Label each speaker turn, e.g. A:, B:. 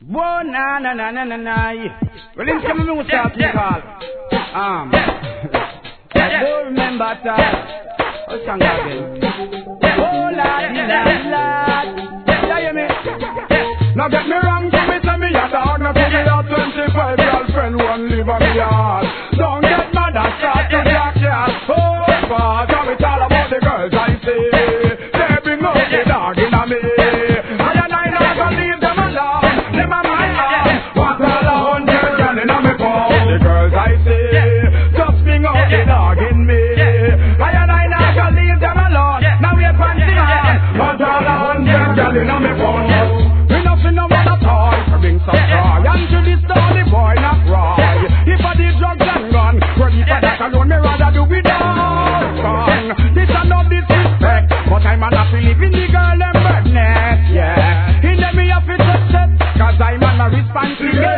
A: Whoa, na na na na na na. Well, in some of me start to call. I don't remember that. Oh, song again. Oh, lad, you hear me?
B: Now get me wrong, give me tell me a dog. Now give me a 25 girlfriend, one live on me yard. Don't get mad and start to jack ya. Oh, fuck, how it's all about the girls I see. They bring out the dog in a me. I never leave them alone. Them are my own. Want all a 100 girl in a me phone. The girls I see, just bring out the dog in me. I never leave them alone. Now we're panty man. Want all a 100 girl in a me phone. No matter toy, bring some joy. And to this story boy not cry. If I did drugs and gun, ready for that alone, me rather do it all fun. This a no disrespect, but I'm an happy living the girl and bird nest, yeah. In them me have to set, cause I'm an a responsible.